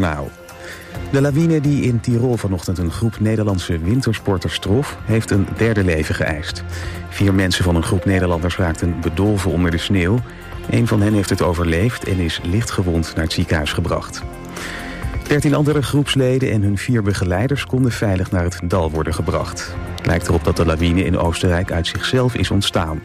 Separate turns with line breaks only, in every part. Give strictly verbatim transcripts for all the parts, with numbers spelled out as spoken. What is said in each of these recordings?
Journaal. De lawine die in Tirol vanochtend een groep Nederlandse wintersporters trof, heeft een derde leven geëist. Vier mensen van een groep Nederlanders raakten bedolven onder de sneeuw. Een van hen heeft het overleefd en is lichtgewond naar het ziekenhuis gebracht. Dertien andere groepsleden en hun vier begeleiders konden veilig naar het dal worden gebracht. Het lijkt erop dat de lawine in Oostenrijk uit zichzelf is ontstaan.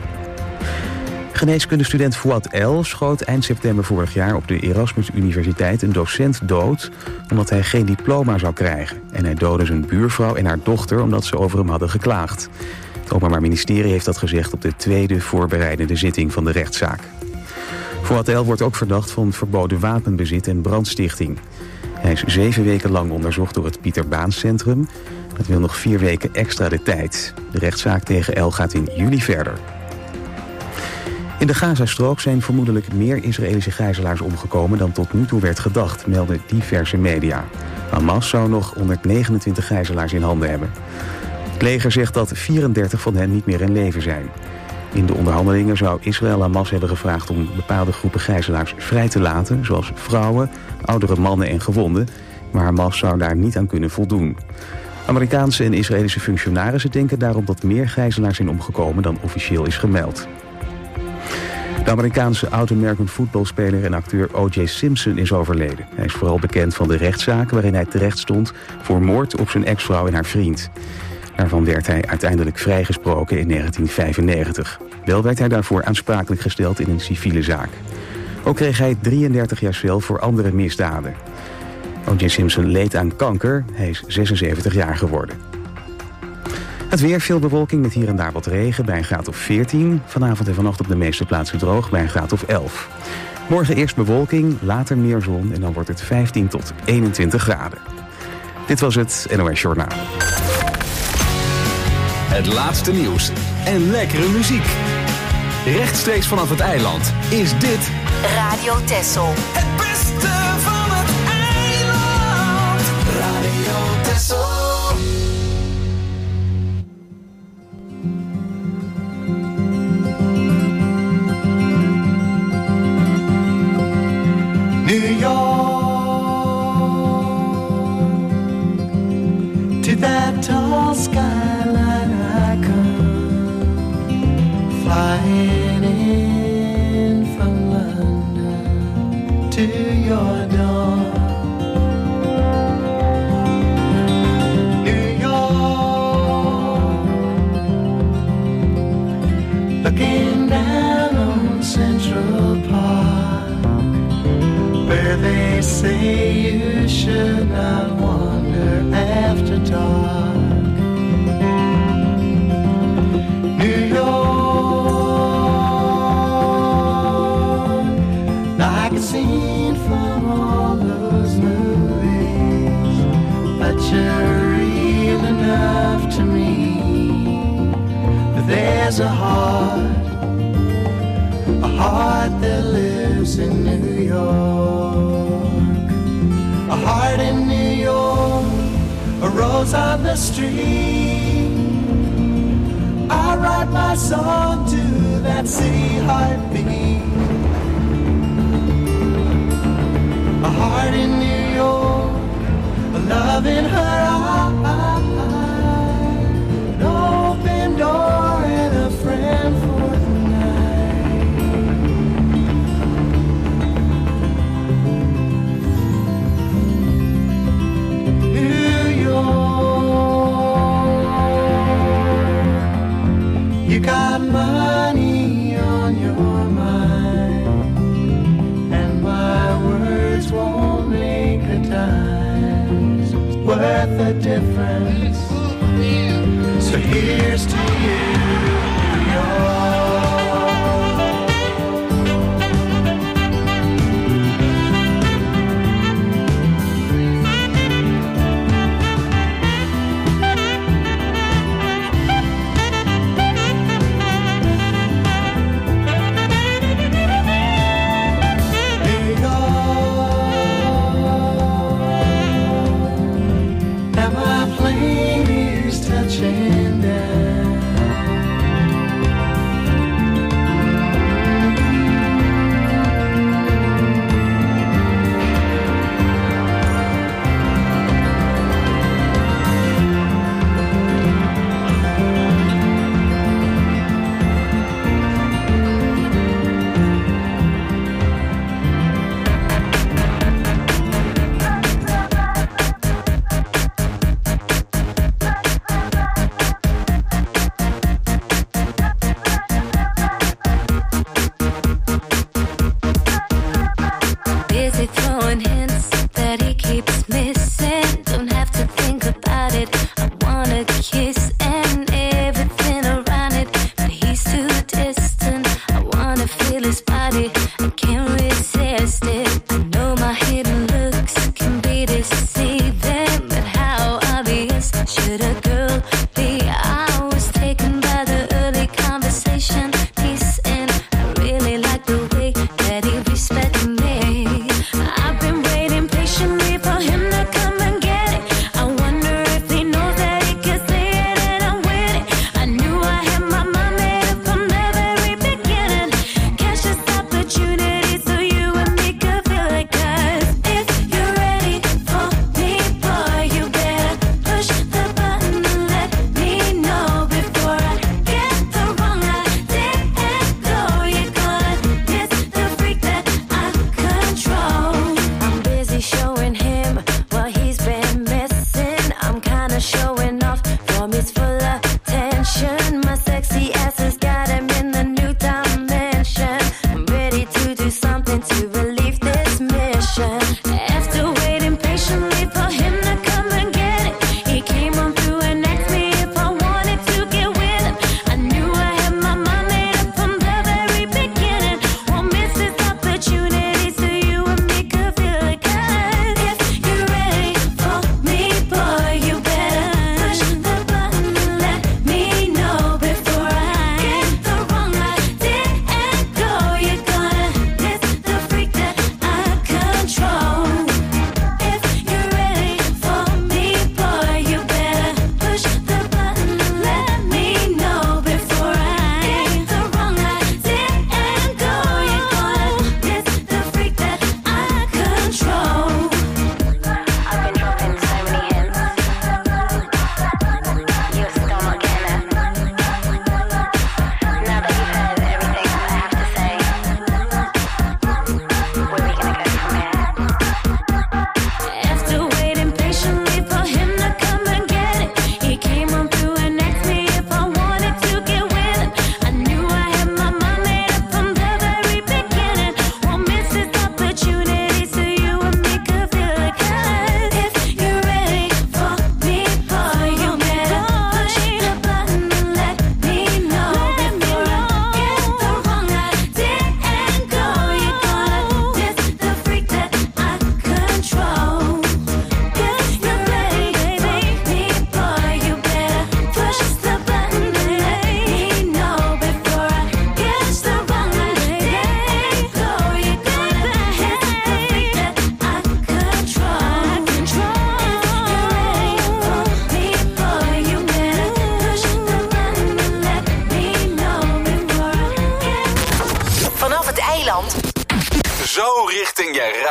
Geneeskundestudent Fouad El schoot eind september vorig jaar op de Erasmus Universiteit een docent dood omdat hij geen diploma zou krijgen. En hij doodde zijn buurvrouw en haar dochter omdat ze over hem hadden geklaagd. Het Openbaar Ministerie heeft dat gezegd op de tweede voorbereidende zitting van de rechtszaak. Fouad El wordt ook verdacht van verboden wapenbezit en brandstichting. Hij is zeven weken lang onderzocht door het Pieter Baan Centrum. Dat wil nog vier weken extra de tijd. De rechtszaak tegen El gaat in juli verder. In de Gazastrook zijn vermoedelijk meer Israëlische gijzelaars omgekomen dan tot nu toe werd gedacht, melden diverse media. Hamas zou nog honderdnegenentwintig gijzelaars in handen hebben. Het leger zegt dat vierendertig van hen niet meer in leven zijn. In de onderhandelingen zou Israël Hamas hebben gevraagd om bepaalde groepen gijzelaars vrij te laten, zoals vrouwen, oudere mannen en gewonden, maar Hamas zou daar niet aan kunnen voldoen. Amerikaanse en Israëlische functionarissen denken daarom dat meer gijzelaars zijn omgekomen dan officieel is gemeld. De Amerikaanse oud-American voetbalspeler en acteur O J Simpson is overleden. Hij is vooral bekend van de rechtszaak waarin hij terecht stond voor moord op zijn ex-vrouw en haar vriend. Daarvan werd hij uiteindelijk vrijgesproken in negentien vijfennegentig. Wel werd hij daarvoor aansprakelijk gesteld in een civiele zaak. Ook kreeg hij drieëndertig jaar cel voor andere misdaden. O J Simpson leed aan kanker. Hij is zesenzeventig jaar geworden. Het weer, veel bewolking met hier en daar wat regen bij een graad of veertien. Vanavond en vannacht op de meeste plaatsen droog bij een graad of elf. Morgen eerst bewolking, later meer zon en dan wordt het vijftien tot eenentwintig graden. Dit was het N O S Journaal.
Het laatste nieuws en lekkere muziek. Rechtstreeks vanaf het eiland is dit
Radio Texel.
Het beste van het eiland. Radio Texel. New York, to that tall skyline I come, flying in from London to your door. New York, looking down on Central Park, where they say you should not wander after dark. New York, like a scene from all those movies, but you're real enough to me. But there's a heart, a heart that lives in New York, a heart in New York, a rose on the street. I write my song to that city heartbeat, a heart in New York, a love in her eye, an open door and a friend for the you got money on your mind, and my words won't make a dime. It's worth a difference. So here's to you, New York. Touching down,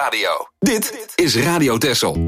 radio. Dit is Radio Texel.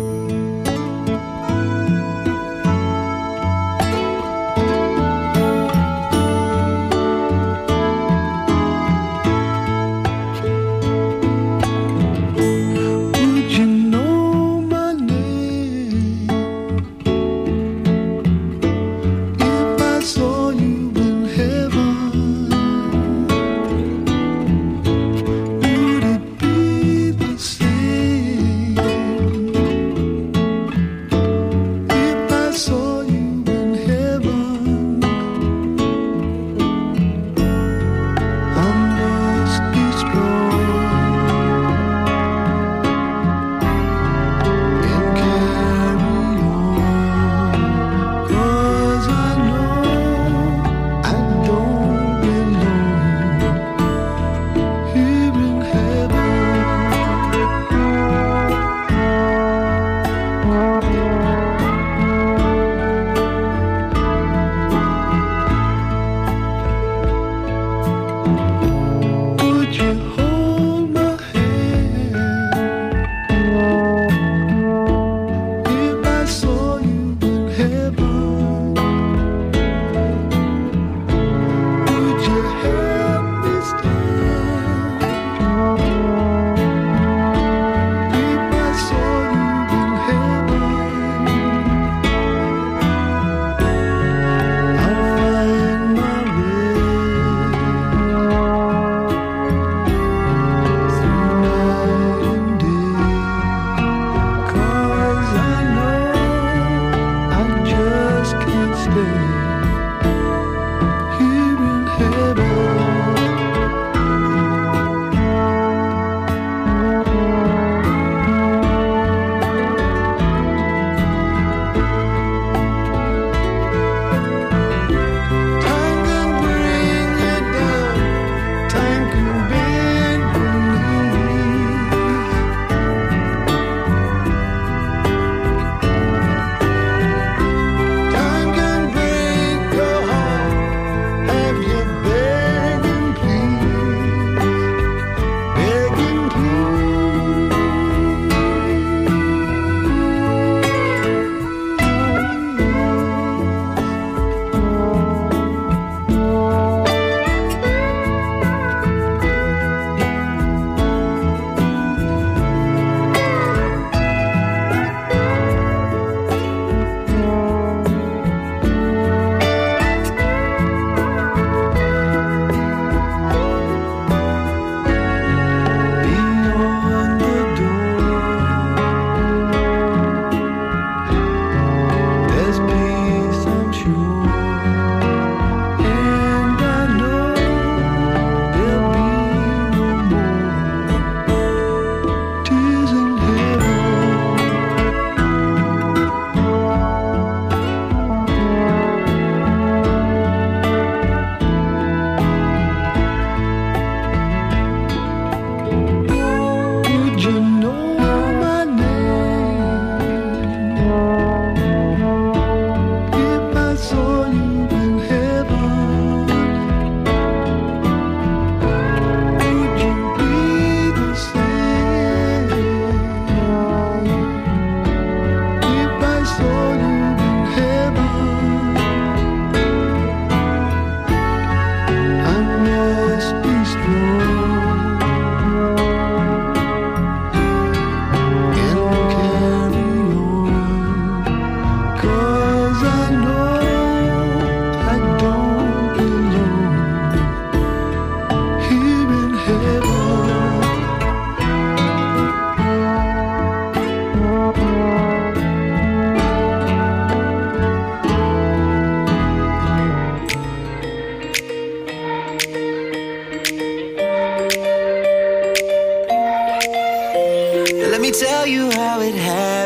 tell you how it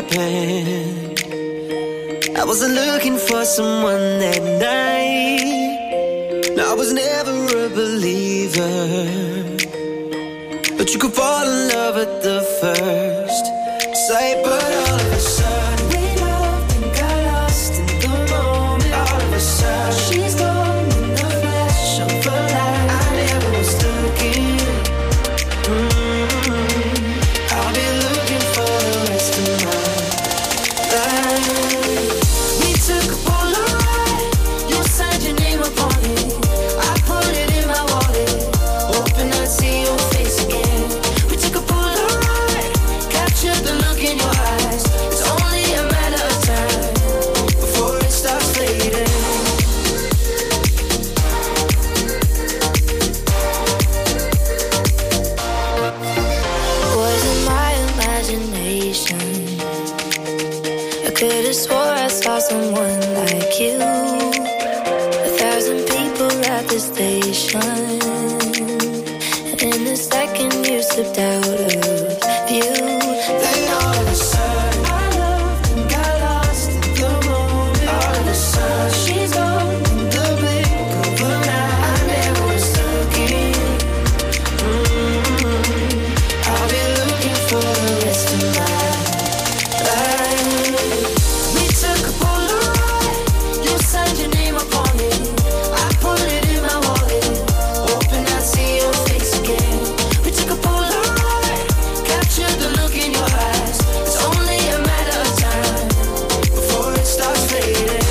happened. I wasn't looking for someone that night. No, I was never a believer, but you could fall in love at the first sight. But all of a sudden we loved and got lost in the moment. All of a sudden she's gone in the flash of a light. I never was looking. Mm-hmm. All
station. I could have swore I saw someone like you. A thousand people at the station. And the second you slipped out of view, then all of a sudden I loved and got lost in the moment. All of a sudden she's gone in the blink of an eye. I never was looking. Mm-hmm. I'll be looking for the rest of my life. We took a Polaroid. You signed your name upon it. I put it in my wallet, hoping I'd see your face again. We took a Polaroid, captured the look in your eyes. It's only a matter of time before it starts fading.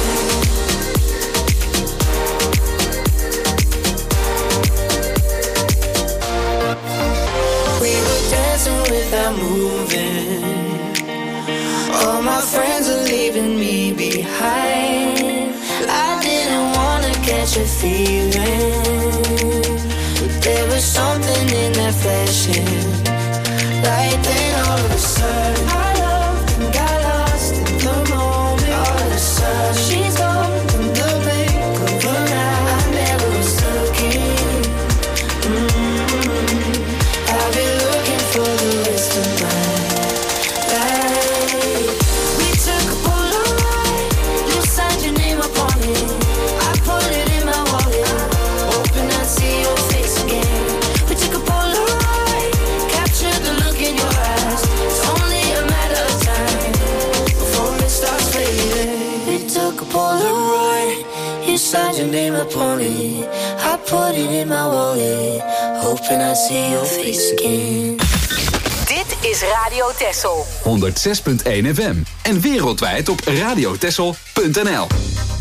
We were dancing without moving. All my friends are leaving me behind. I didn't wanna catch a feeling, but there was something in that flashing light. Then all of a sudden I loved and got lost in the moment. All of a sudden she's gone in the blink of an eye. I never was looking. Mm-hmm. I'll be looking for the rest of my life. We took a Polaroid. You signed your name upon it. I put it in my wallet, hoping I'd see your face again. We took a Polaroid, captured the look in your eyes. It's only a matter of time before it starts fading. We took a Polaroid. You signed your name upon it. I put it in my wallet, hoping I'd see your face again.
Dit is Radio Texel.
honderd zes punt één F M en wereldwijd op radiotexel punt n l.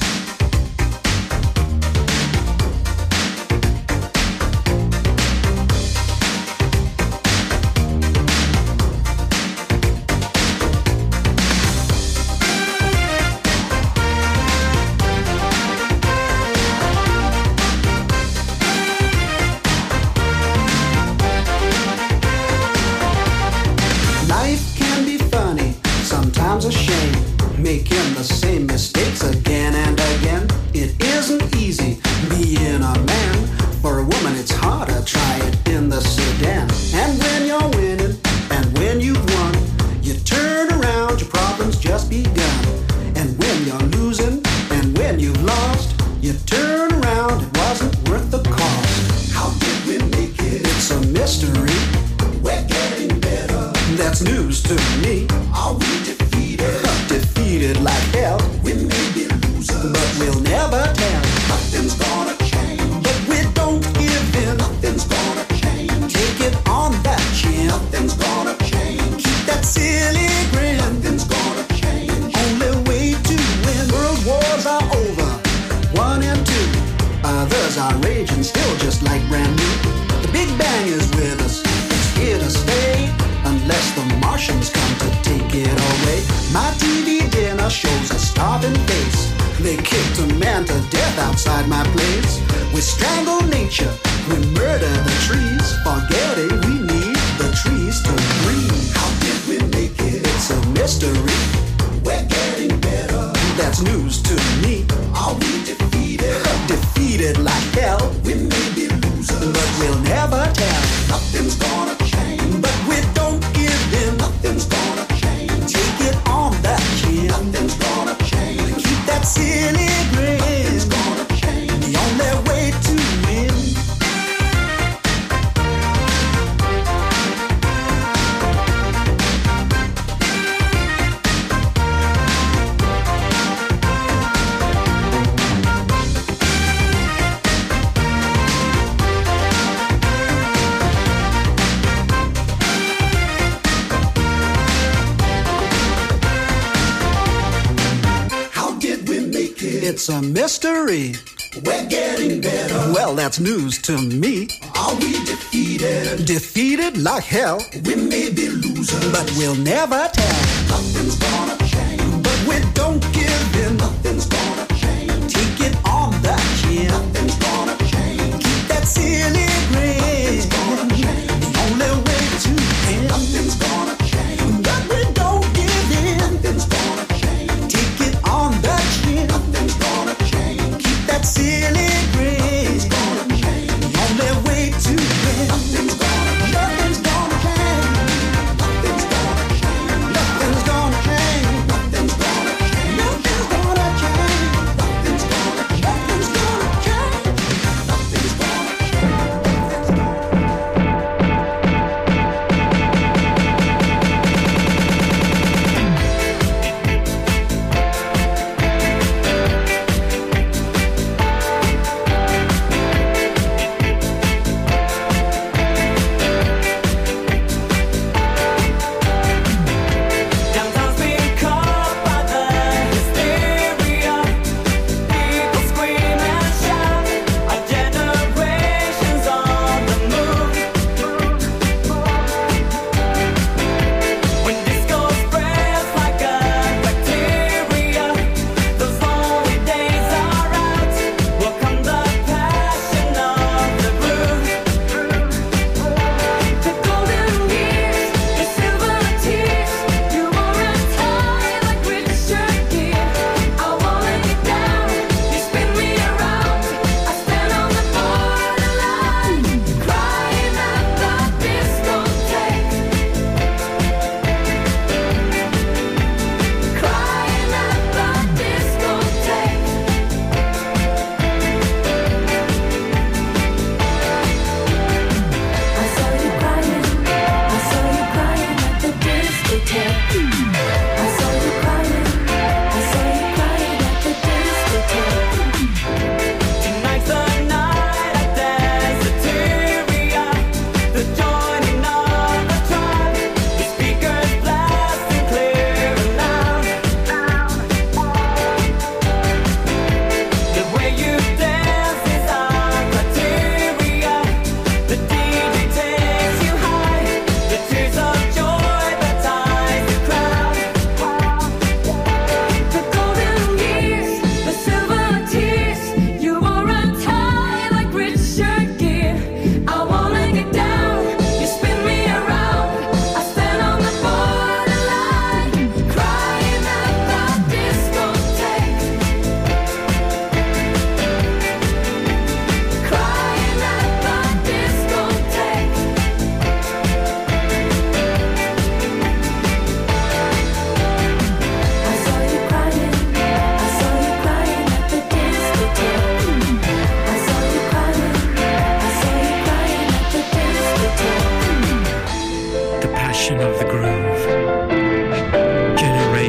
Life can be funny, sometimes a shame. Making the same mistakes again and again. It isn't easy being a man. For a woman it's harder, try it in the sedan. And when you're winning, and when you've won, you turn around, your problem's just begun. And when you're losing, and when you've lost, you turn around, it wasn't worth the cost. How did we make it? It's a mystery. We're getting better. That's news to me. Are we defeated? Defeated like hell. We may be losers, but we'll never tell. Nothing's gonna change, but we don't give in. Nothing's gonna change. Take it on that chin. Nothing's gonna change. Keep that silly grin. Nothing's gonna change. Only way to win. World wars are over, one and two. Others are raging, still just like brand new. The Big Bang is with us. It's here to stay. Unless the Martians come to take it away. My T V dinner shows a starving face. They kicked a man to death outside my place. We strangle nature, we murder the trees, forgetting we need the trees to breathe. How did we make it? It's a mystery. We're getting better. That's news to me. Are we defeated? Defeated like hell. We may be losers, but we'll never tell. Nothing's gonna change, but we don't give in. Nothing's gonna change. Take it on that chin. Nothing's gonna change. Keep that silly grin. Nothing's gonna change. The only way to win. It's a mystery. We're getting better. Well, that's news to me. Are we defeated? Defeated like hell. We may be losers, but we'll never tell. Nothing's gonna change, but we don't give in. Nothing's gonna change. Take it on that chin. Nothing's gonna change. Keep that silly grin. Nothing's gonna change. The only way to win. Nothing's gonna change, but we don't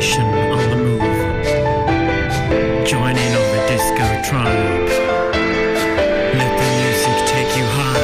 nation on the move. Join in on the disco tribe. Let the music take you high.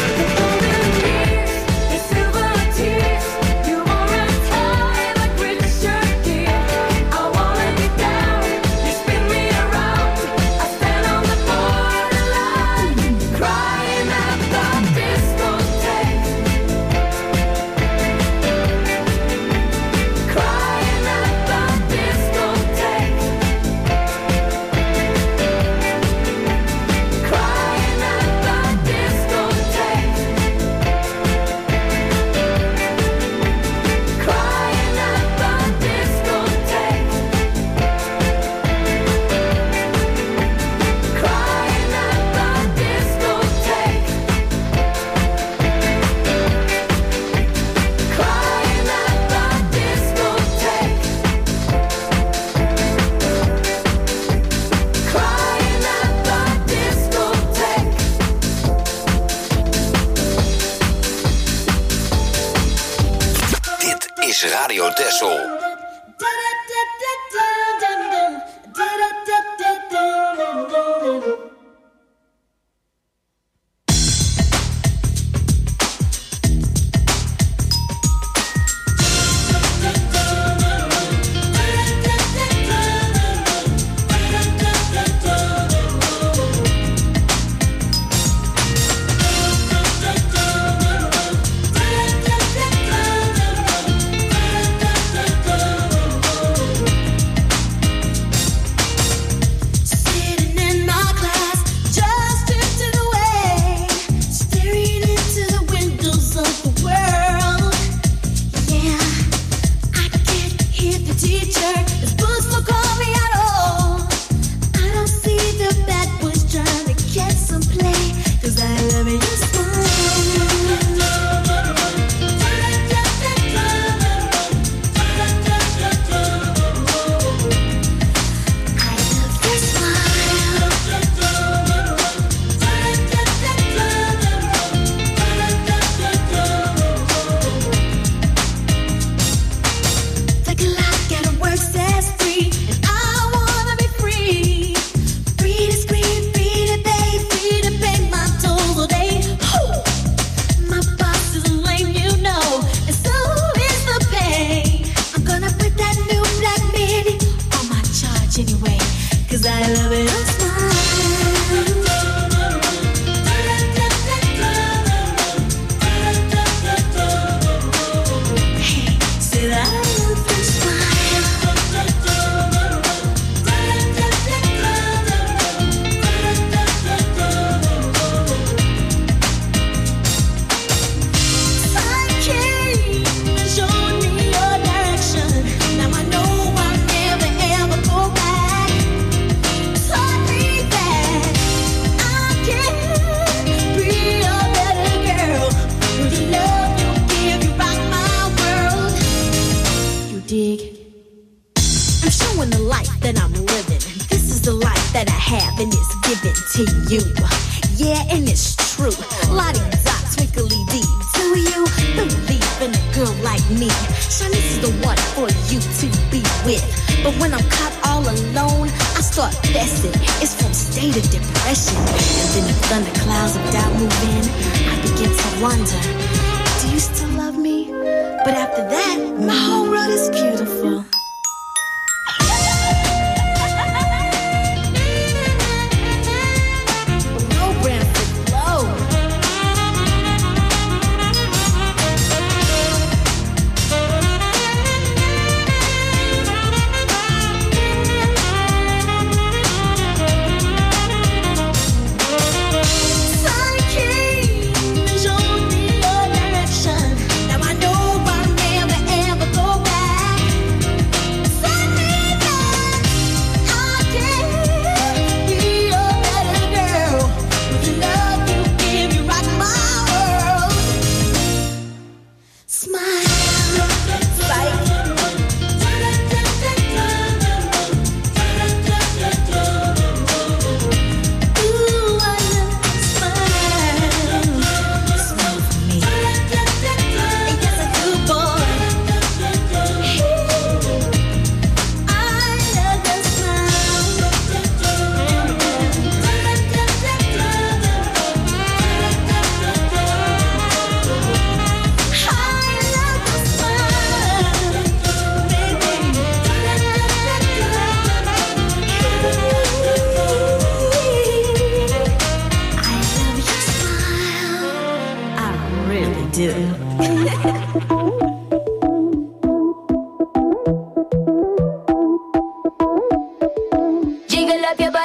Radio Texel.
Direction. Now I know I'll never ever go back.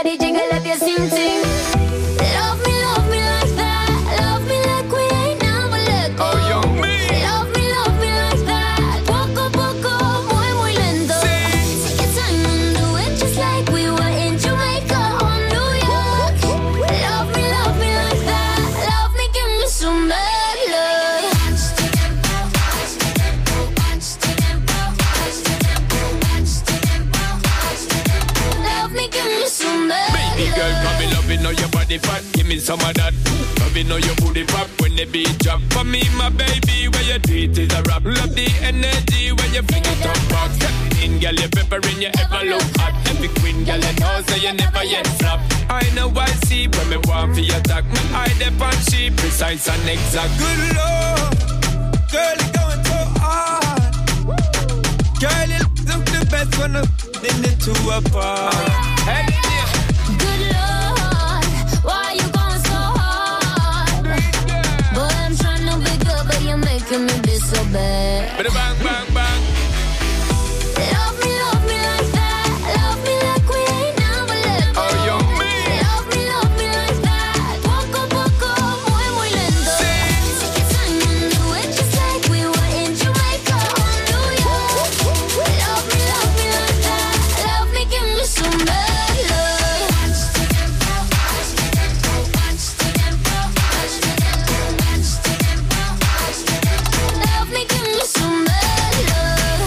body, jiggle up your sing sing. Love me, love me like that. Love me like we ain't never let go.
Oh, young me.
Love me, love me like that. Poco, poco, muy, muy lento. Take your time and do it just like we were in Jamaica or New York. Love me, love me like that. Love me, give me some bad love. Love me, give me some bad love.
Baby girl, come me love it, know your body fat. Give me some of that. Love it, know your booty pop when the beat drop. For me, my baby, where you do it is a rap. Love the energy when you fling it up back. In, girl, you peppering, you ever look hot. Every queen, girl, you know, so you never yet flop. I know I see when me want for your attack. Me eye dep on she precise and exact. Good lord, girl, you going so hard. Girl, you look the best when I'm in the two apart. Hey, yeah.
Good Lord, why you going so hard? Boy, I'm trying to be good, but you're making me be so bad.
Bang, bang, bang.
Love me, love me like that. Love me like we ain't never let go.
Oh, young me.
Love me, love me like that. Poco, poco, muy, muy lento. Take your time and do it just like we were in Jamaica or New York. Love me, love me like that. Love me, give me some bad love. Love me, give me some bad love.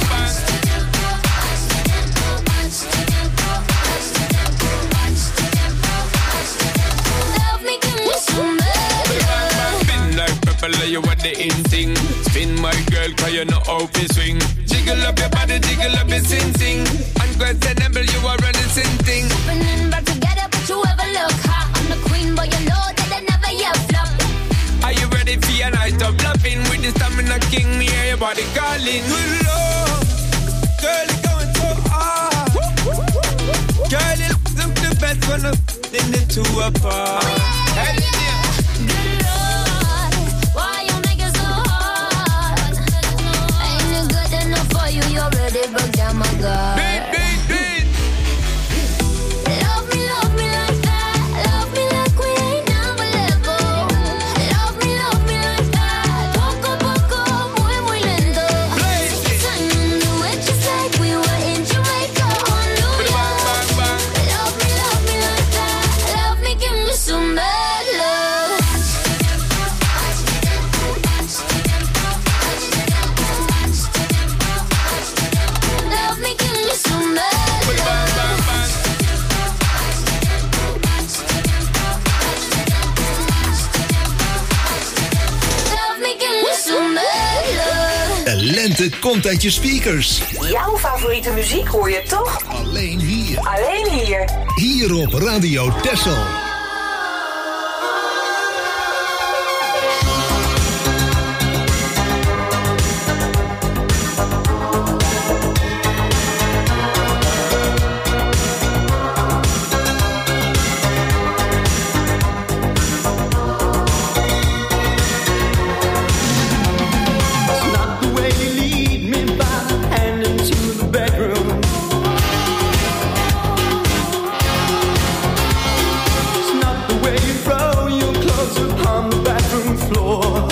Love me, give me some bad love.
Spin like propeller, you want the in thing. Spin my girl, cause you know how to swing. Jiggle up your body, jiggle up your sing sing. Unquestionable, you are running sin thing.
Happening back together, but you ever look hot. I'm the queen, but you know that I never yet flop.
Are you ready for your night of loving? With the stamina king, me hear your body calling. Good lord, girl, you going so hard. Girl, you look the best when I'm in the two apart. Hey, yeah.
Good Lord, why you make it so hard? Ain't it good enough for you? You already broke down my guard.
Beat, beat, beat.
Love me, love me like that. Love me like we ain't never let go. Love me, love me like that. Poco, poco, muy, muy lento.
Blaze
Take your
it.
time and do it just like we were in Jamaica or New
Bang,
York.
bang, bang.
Love me, love me like that. Love me, give me some bad love. Love me, give me some bad
Bang,
love.
bang, bang.
Love me, give me some bad love.
De lente komt uit je speakers.
Jouw favoriete muziek hoor je toch?
Alleen hier.
Alleen hier.
Hier op Radio Texel.
It's not the way you lead me by the hand into the bedroom. It's not the way you throw your clothes upon the bathroom floor.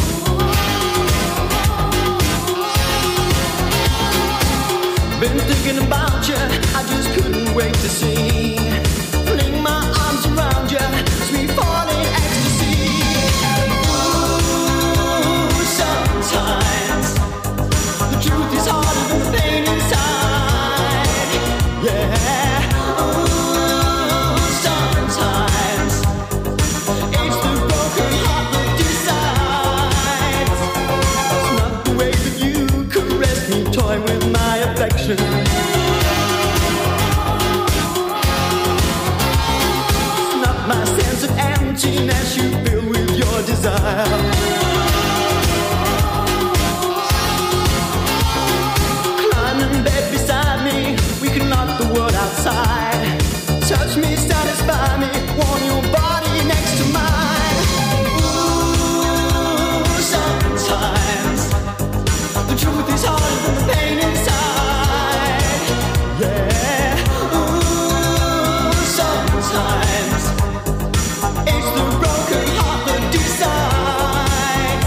Been thinking about you, I just couldn't wait to see. Fling my arms around you, sweet falling ecstasy. Ooh, sometimes the truth is harder than the pain inside. Yeah. Ooh, sometimes it's the broken heart that decides. It's not the way that you caress me, toy with my affection. It's not my sense of emptiness you fill with your desire. Climb in bed beside me, we can lock the world outside. Touch me, satisfy me, warm your body next to mine. Ooh, sometimes the truth is harder than the pain inside. Yeah. Ooh, sometimes sometimes. It's the broken heart that decides.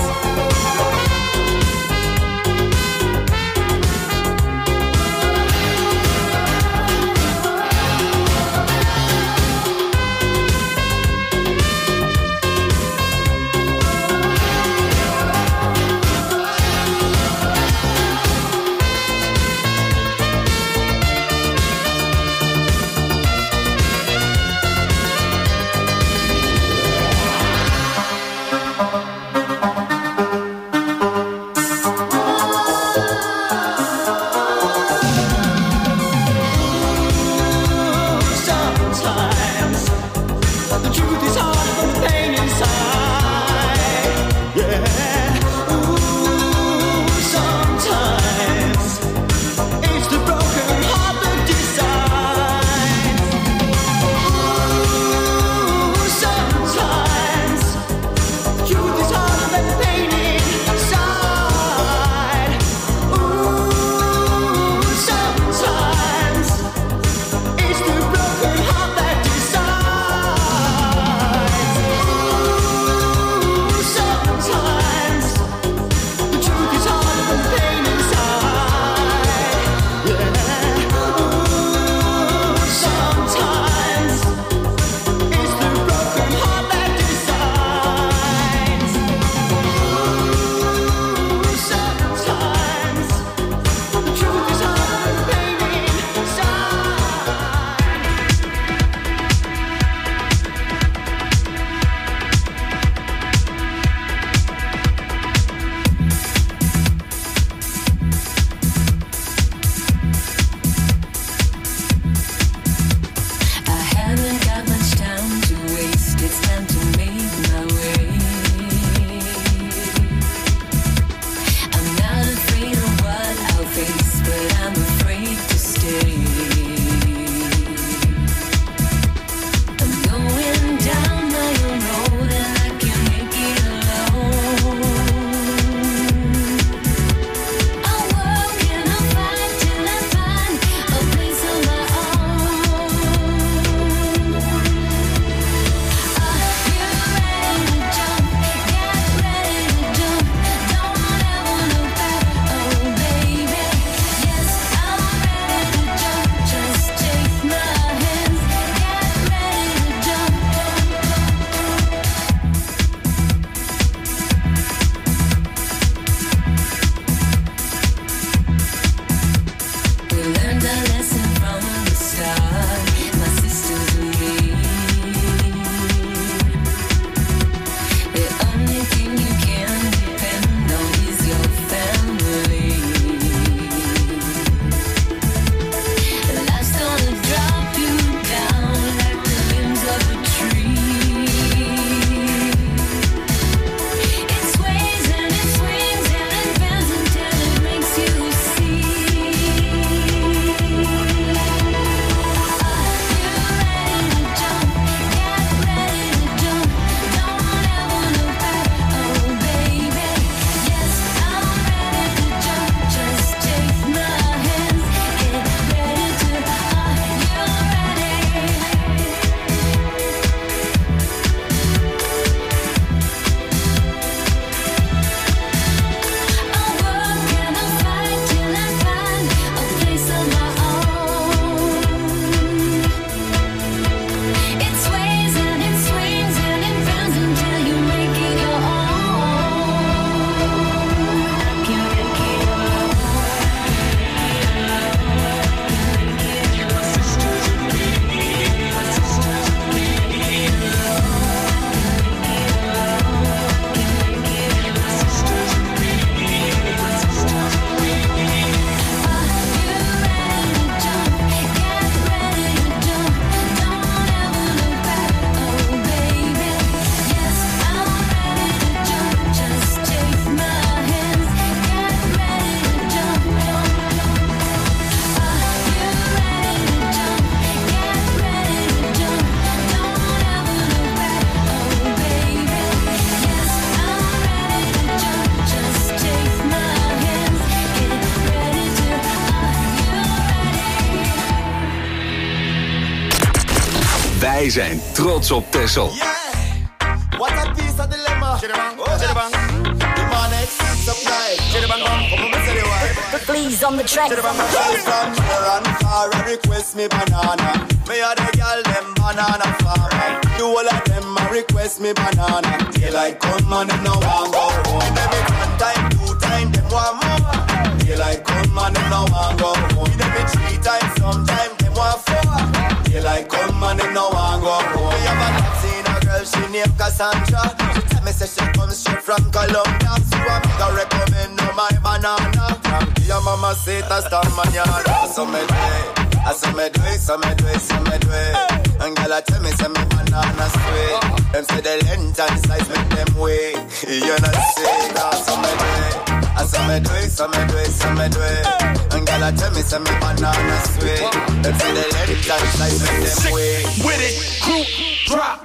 Wij zijn trots op Texel.
Yeah. What a piece of dilemma. Oh, the man exceeds supply.
Please on the track.
From near and far, I request me banana. Me a the girl them banana farmer. The whole of them a request me banana. Daylight come and them no want go home. Every one time, two time, them want more. Daylight come and them no want go home. Every three times, sometime them want four. Daylight come and them no want go home. Me have a love seen a girl, she named Cassandra. She tell me say she comes straight from Colombia. So I make her recommend no my banana. From your mama say hasta mañana. So me do it, I so me do it, so me do it, so me do it. And girl I tell me say me banana sweet. Them say the length and size make them wait. You not say that, so me do it. I so me do it, so me do it, so me do it. And girl I tell me say me banana sweet. Them say the length and size make them wait.
With it, crew, drop.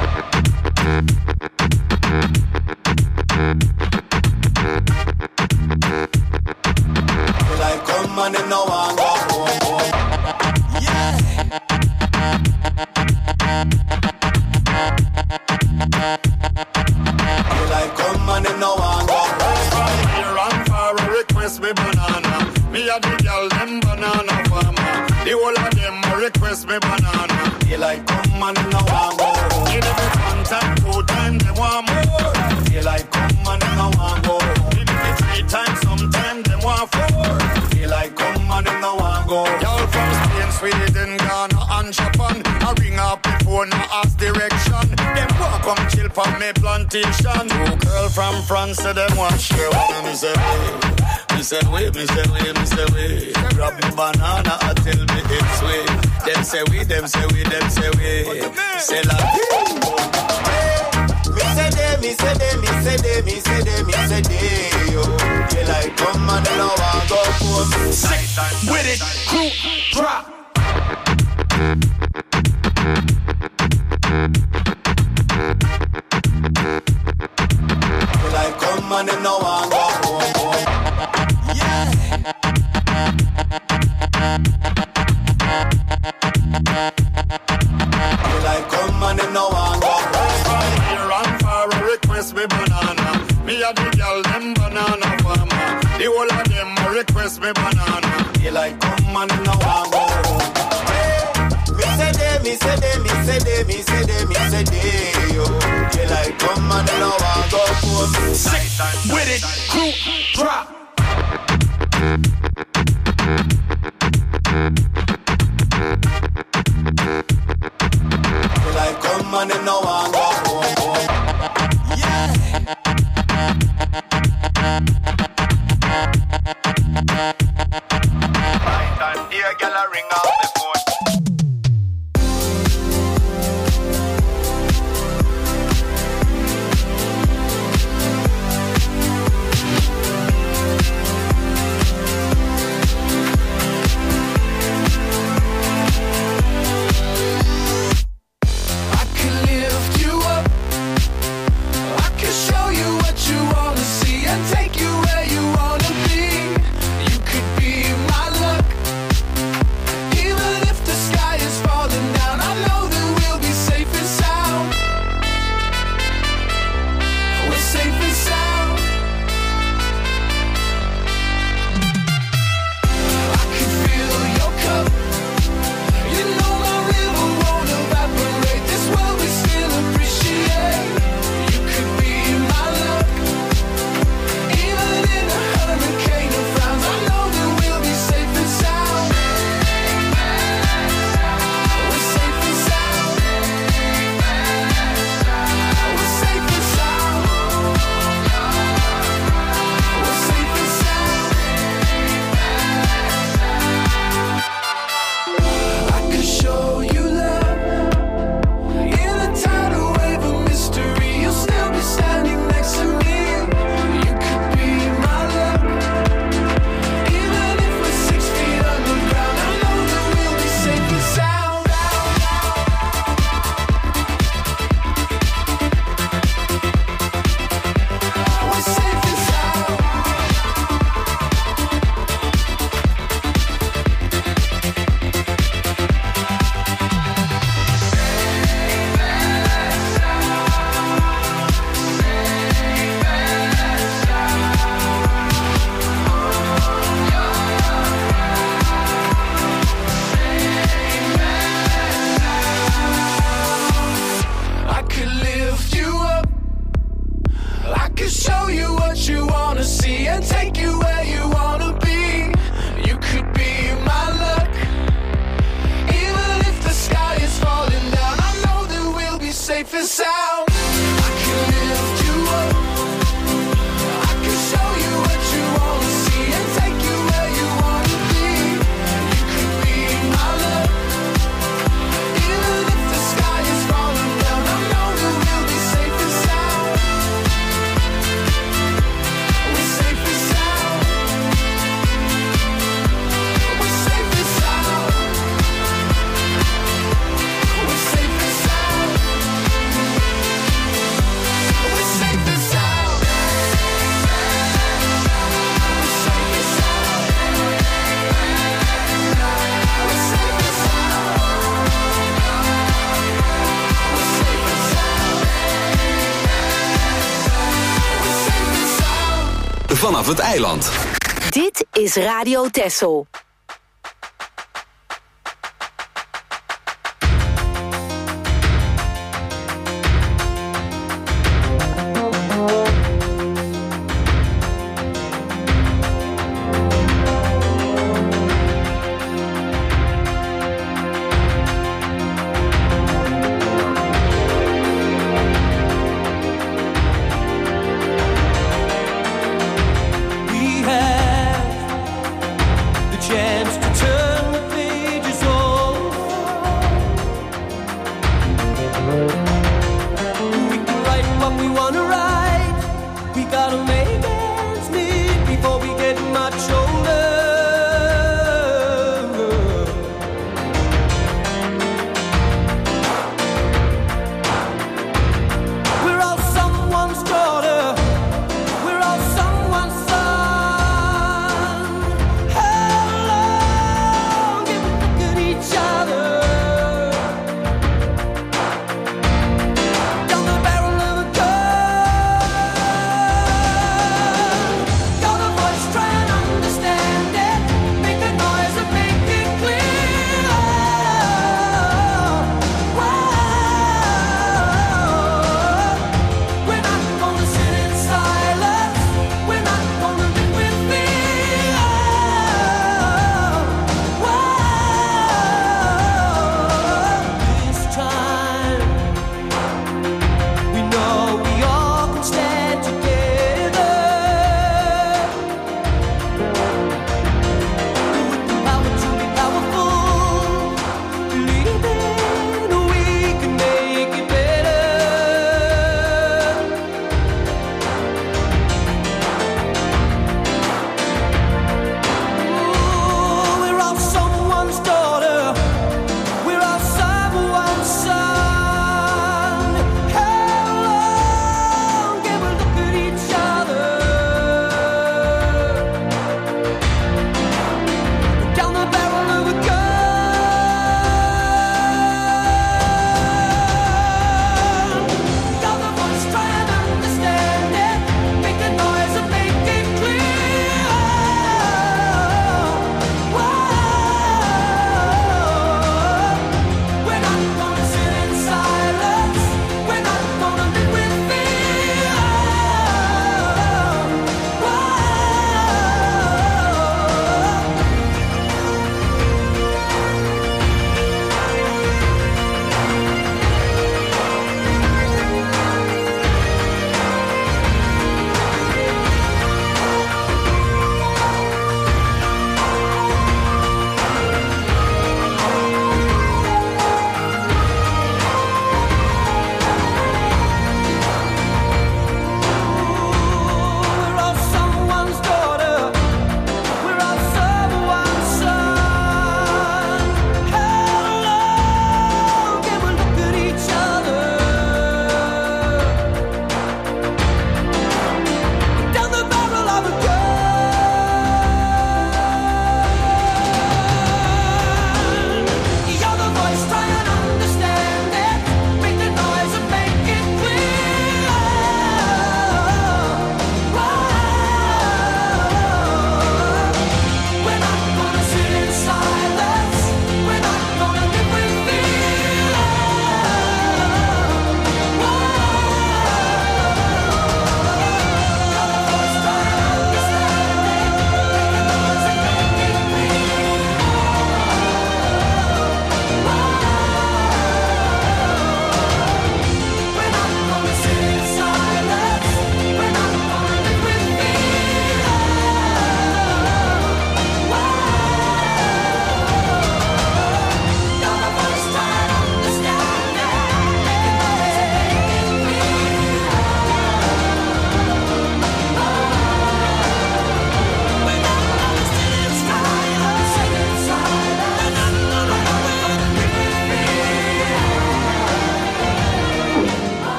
Like come and them no want go home. Yeah. Like come and them no want go home.
Here and far request me banana. Me a the girl them banana farmer. The whole of them request me banana.
They like come and them no want go home.
Give them one time, two time, they want more.
They like come and them no want go home.
Give them three times, sometime them want four.
They like come and them no want go home.
Y'all from Spain, Sweden, Ghana and Japan. I ring up before no ask direction. Them want come chill for me plantation. Two girl from France, so them want share with me. Say we, me say we, me say we, me say we. Grab me banana and tell me it's we. Them say we, them say we, them say we. Say la
me say they, me say they, me say they, me say they, me say they. Yo, they like come and they no want go home.
Sick with it, crew, drop.
They like come and they no want go home. Yeah. They like come and they no want go home.
Here and far request me banana. Me a the girl them banana farmer. The whole of them request me banana.
They like come and they no want go home. Me say they, me say they, me say they, me say they, me say they. Yo, they like come and they no want go home.
Sick with it, crew, drop.
They like come and they no want go home. Yeah.
Right and dear girl a ring out the phone.
safe and sound. I can lift you up. I can show you what you want to see and take you where you want to be. You could be my love. Even if the sky is falling down, I know that we'll be safe and sound. We're safe and sound. We're safe and sound. We're safe and sound. We're safe and sound. We're safe and sound. We're safe and sound. We're safe and sound. We're safe and sound.
Vanaf het eiland.
Dit is Radio Texel.
We have the chance.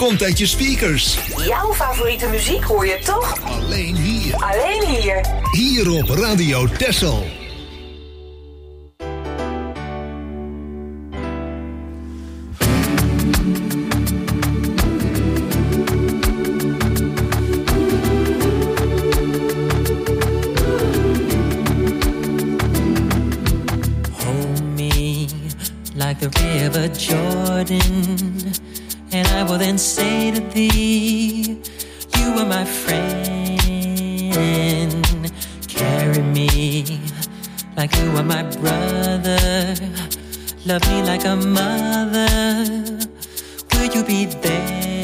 komt uit je speakers.
Jouw favoriete muziek hoor je toch?
Alleen hier.
Alleen hier.
Hier op Radio Texel.
The river Jordan, and I will then say to thee, you are my friend. Carry me like you are my brother. Love me like a mother. Will you be there?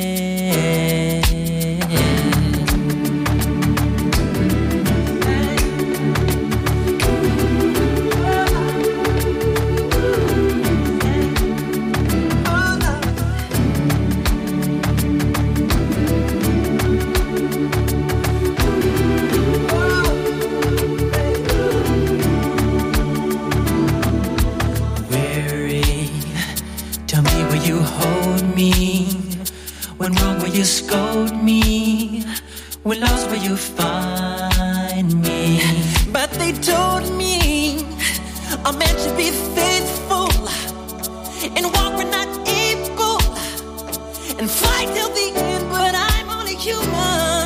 You scold me, when lost will you find me? But they told me a man should be faithful and walk when not able and fight till the end, but I'm only human.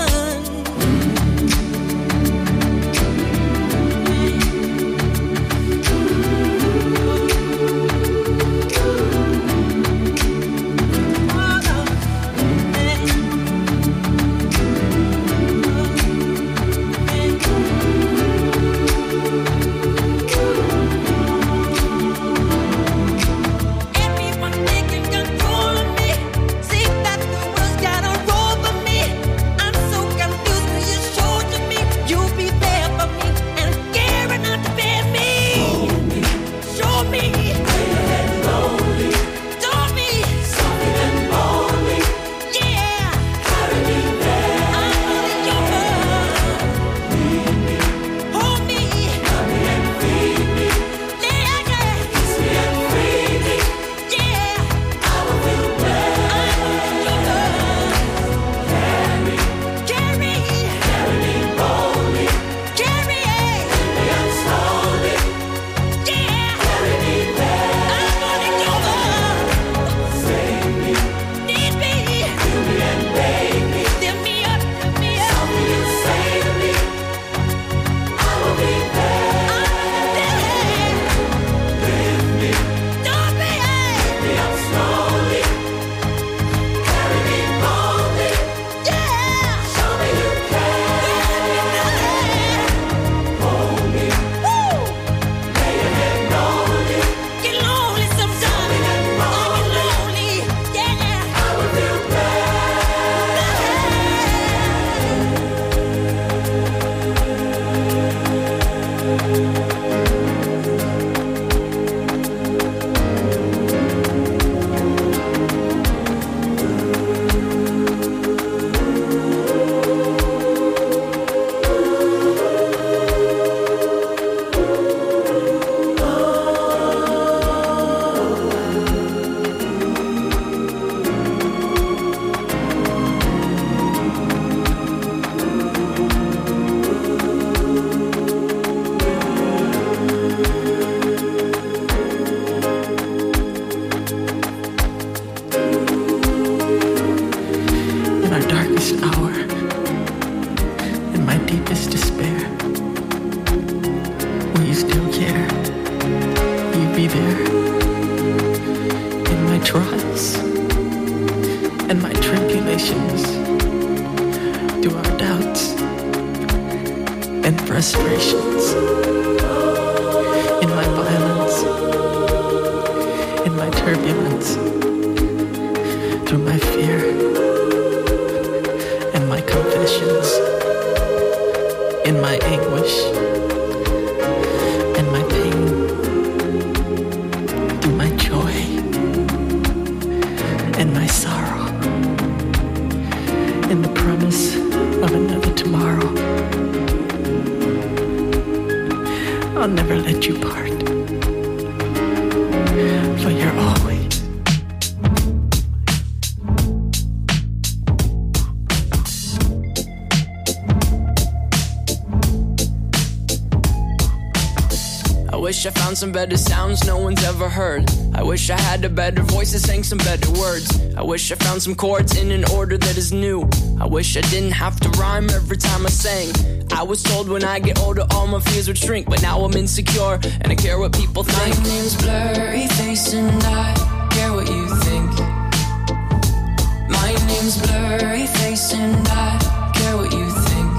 wish I found some better sounds no one's ever heard. I wish I had a better voice that sang some better words. I wish I found some chords in an order that is new. I wish I didn't have to rhyme every time I sang. I was told when I get older all my fears would shrink, but now I'm insecure and I care what people think.
My name's Blurry Face and I care what you think. My name's Blurry Face and I care what you think.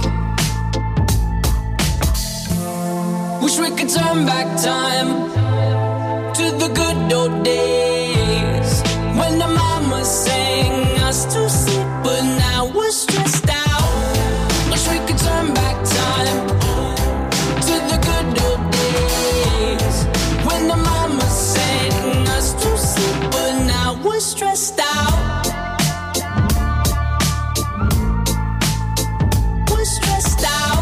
Wish we could turn back time to the good old days when the mama sang us to sleep, but now we're stressed out. Wish we could turn back time to the good old days when the mama sang us to sleep, but now we're stressed out. We're stressed out.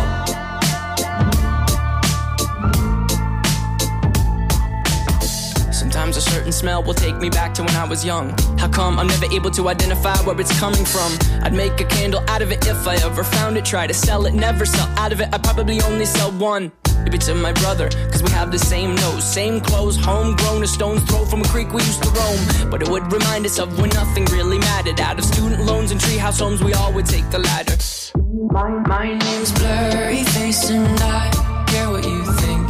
Sometimes a certain smell will take me back to when I was young. How come I'm never able to identify where it's coming from? I'd make a candle out of it if I ever found it. Try to sell it, never sell out of it. I'd probably only sell one. Maybe to my brother, cause we have the same nose, same clothes, homegrown, a stone's throw from a creek we used to roam. But it would remind us of when nothing really mattered. Out of student loans and treehouse homes, we all would take the ladder. My, my name's Blurry Face and I care what you think.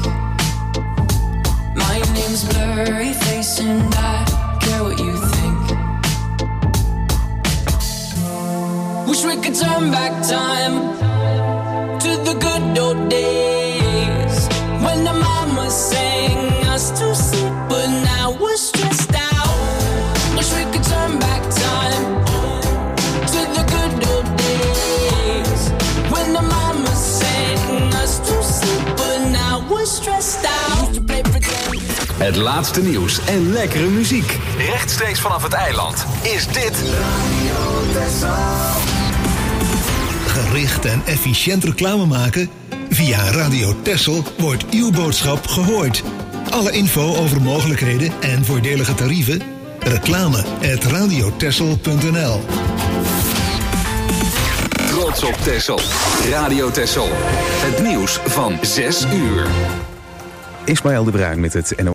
My name's Blurry Face and I care what you think. Wish we could turn back time to the good old days when the mama sang us to sleep, but now we're stressed out. Wish we could turn back time to the good old days when the mama sang us to sleep, but now we're stressed out.
Het laatste nieuws en lekkere muziek. Rechtstreeks vanaf het eiland is dit
Radio Texel. Gericht en efficiënt reclame maken? Via Radio Texel wordt uw boodschap gehoord. Alle info over mogelijkheden en voordelige tarieven? Reclame at radiotexel punt n l.
Trots op Texel. Radio Texel. Het nieuws van zes uur.
Ismaël de Bruin met het N O